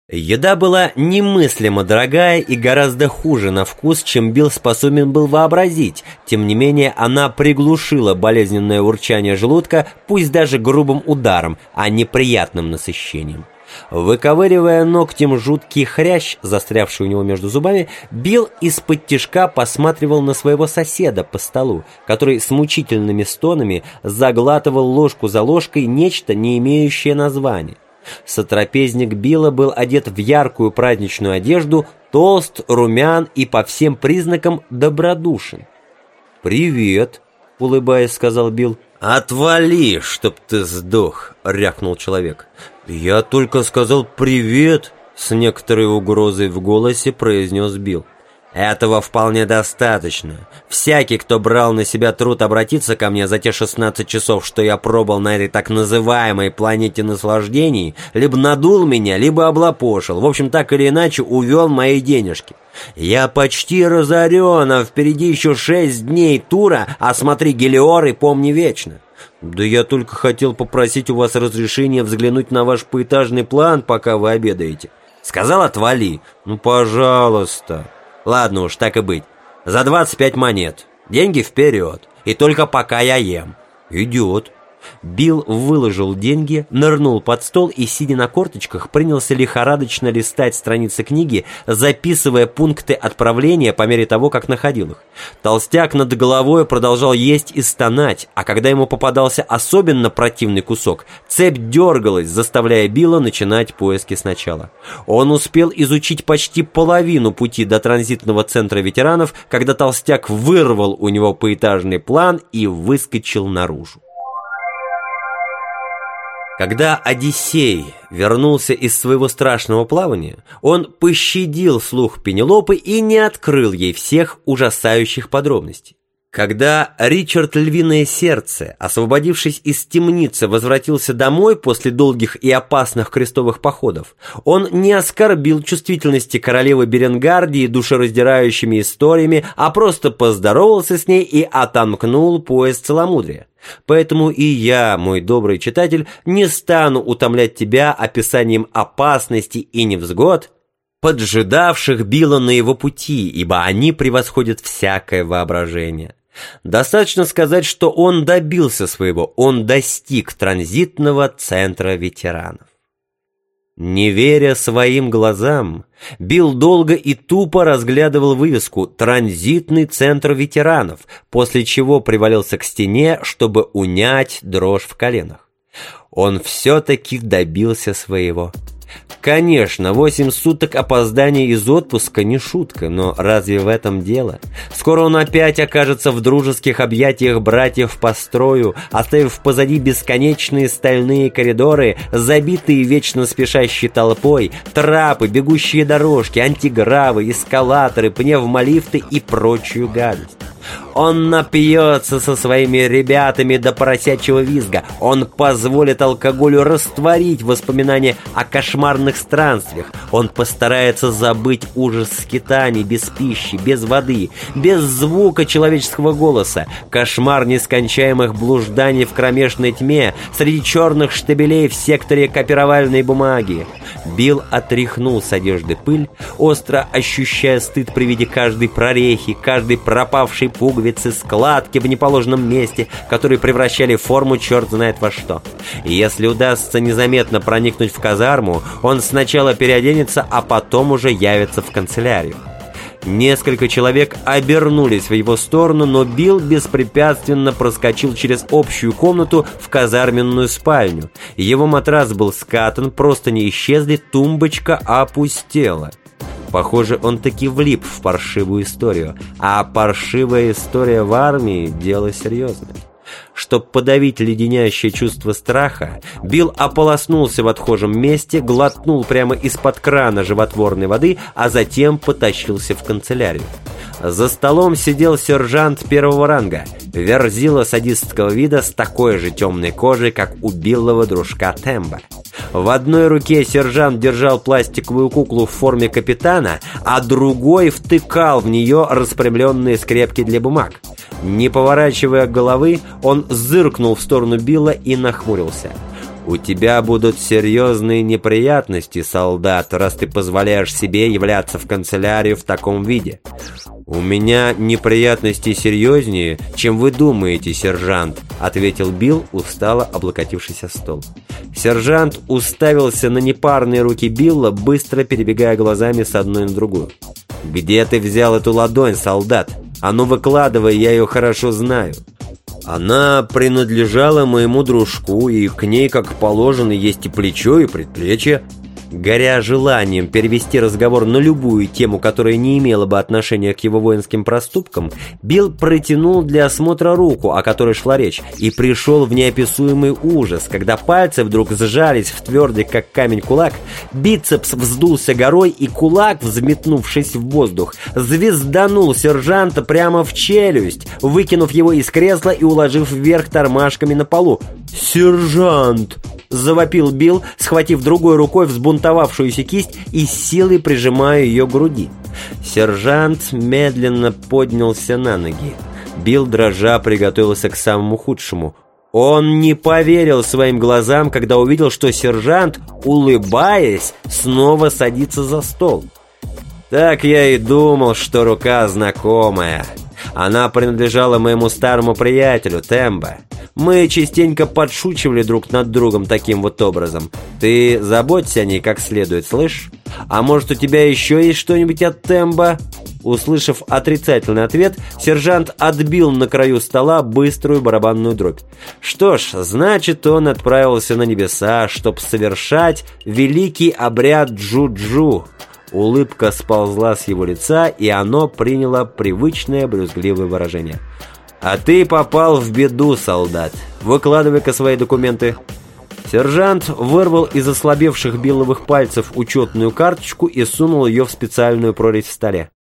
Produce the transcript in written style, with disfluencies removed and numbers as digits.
Еда была немыслимо дорогая и гораздо хуже на вкус, чем Билл способен был вообразить. Тем не менее, она приглушила болезненное урчание желудка, пусть даже грубым ударом, а не приятным насыщением. Выковыривая ногтем жуткий хрящ, застрявший у него между зубами, Билл исподтишка посматривал на своего соседа по столу, который с мучительными стонами заглатывал ложку за ложкой нечто, не имеющее названия. Сотрапезник Билла был одет в яркую праздничную одежду, толст, румян и по всем признакам добродушен. «Привет», — улыбаясь, сказал Билл. «Отвали, чтоб ты сдох», — рявкнул человек. «Я только сказал привет», — с некоторой угрозой в голосе произнес Билл. «Этого вполне достаточно. Всякий, кто брал на себя труд обратиться ко мне за те 16 часов, что я пробыл на этой так называемой планете наслаждений, либо надул меня, либо облапошил. В общем, так или иначе, увел мои денежки. Я почти разорен, а впереди еще 6 дней тура, а смотри Гелиор и помни вечно». «Да я только хотел попросить у вас разрешения взглянуть на ваш поэтажный план, пока вы обедаете». «Сказал, отвали». «Ну, пожалуйста». «Ладно уж, так и быть. За 25 монет. Деньги вперед. И только пока я ем». «Идет». Билл выложил деньги, нырнул под стол и, сидя на корточках, принялся лихорадочно листать страницы книги, записывая пункты отправления по мере того, как находил их. Толстяк над головой продолжал есть и стонать, а когда ему попадался особенно противный кусок, цепь дергалась, заставляя Билла начинать поиски сначала. Он успел изучить почти половину пути до транзитного центра ветеранов, когда толстяк вырвал у него поэтажный план и выскочил наружу. Когда Одиссей вернулся из своего страшного плавания, он пощадил слух Пенелопы и не открыл ей всех ужасающих подробностей. Когда Ричард Львиное Сердце, освободившись из темницы, возвратился домой после долгих и опасных крестовых походов, он не оскорбил чувствительности королевы Беренгардии душераздирающими историями, а просто поздоровался с ней и отомкнул пояс целомудрия. Поэтому и я, мой добрый читатель, не стану утомлять тебя описанием опасностей и невзгод, поджидавших Билла на его пути, ибо они превосходят всякое воображение. Достаточно сказать, что он добился своего, он достиг транзитного центра ветеранов. Не веря своим глазам, Билл долго и тупо разглядывал вывеску «Транзитный центр ветеранов», после чего привалился к стене, чтобы унять дрожь в коленах. Он все-таки добился своего. Конечно, 8 суток опоздания из отпуска не шутка, но разве в этом дело? Скоро он опять окажется в дружеских объятиях братьев по строю, оставив позади бесконечные стальные коридоры, забитые вечно спешащей толпой, трапы, бегущие дорожки, антигравы, эскалаторы, пневмолифты и прочую гадость. Он напьется со своими ребятами до поросячьего визга. Он позволит алкоголю растворить воспоминания о кошмарных странствиях. Он постарается забыть ужас скитаний без пищи, без воды, без звука человеческого голоса, кошмар нескончаемых блужданий в кромешной тьме среди черных штабелей в секторе копировальной бумаги. Билл отряхнул с одежды пыль, остро ощущая стыд при виде каждой прорехи, каждой пропавшей пуговицы, складки в неположенном месте, которые превращали форму черт знает во что. И если удастся незаметно проникнуть в казарму, он сначала переоденется, а потом уже явится в канцелярию. Несколько человек обернулись в его сторону, но Билл беспрепятственно проскочил через общую комнату в казарменную спальню. Его матрас был скатан, простыни исчезли, тумбочка опустела. Похоже, он таки влип в паршивую историю. А паршивая история в армии – дело серьезное. Чтобы подавить леденящее чувство страха, Билл ополоснулся в отхожем месте, глотнул прямо из-под крана животворной воды, а затем потащился в канцелярию. За столом сидел сержант первого ранга, верзила садистского вида с такой же темной кожей, как у Биллова дружка Темба. В одной руке сержант держал пластиковую куклу в форме капитана, а другой втыкал в нее распрямленные скрепки для бумаг. Не поворачивая головы, он зыркнул в сторону Билла и нахмурился. «У тебя будут серьезные неприятности, солдат, раз ты позволяешь себе являться в канцелярию в таком виде». «У меня неприятности серьезнее, чем вы думаете, сержант», — ответил Билл, устало облокотившись о стол. Сержант уставился на непарные руки Билла, быстро перебегая глазами с одной на другую. «Где ты взял эту ладонь, солдат? А ну выкладывай, я ее хорошо знаю». «Она принадлежала моему дружку, и к ней, как положено, есть и плечо, и предплечье». Горя желанием перевести разговор на любую тему, которая не имела бы отношения к его воинским проступкам, Билл протянул для осмотра руку, о которой шла речь, и пришел в неописуемый ужас, когда пальцы вдруг сжались в твердый, как камень, кулак, бицепс вздулся горой, и кулак, взметнувшись в воздух, звезданул сержанта прямо в челюсть, выкинув его из кресла и уложив вверх тормашками на полу. «Сержант!» — завопил Билл, схватив другой рукой взбунтовавшуюся кисть и с силой прижимая ее к груди. Сержант медленно поднялся на ноги. Билл, дрожа, приготовился к самому худшему. Он не поверил своим глазам, когда увидел, что сержант, улыбаясь, снова садится за стол. «Так я и думал, что рука знакомая. Она принадлежала моему старому приятелю Тембо. Мы частенько подшучивали друг над другом таким вот образом. Ты заботься о ней как следует, слышь? А может, у тебя еще есть что-нибудь от Тембо?» Услышав отрицательный ответ, сержант отбил на краю стола быструю барабанную дробь. Что ж, значит, он отправился на небеса, чтобы совершать великий обряд Джу-Джу. Улыбка сползла с его лица, и оно приняло привычное брюзгливое выражение. «А ты попал в беду, солдат. Выкладывай-ка свои документы». Сержант вырвал из ослабевших Билловых пальцев учетную карточку и сунул ее в специальную прорезь в столе.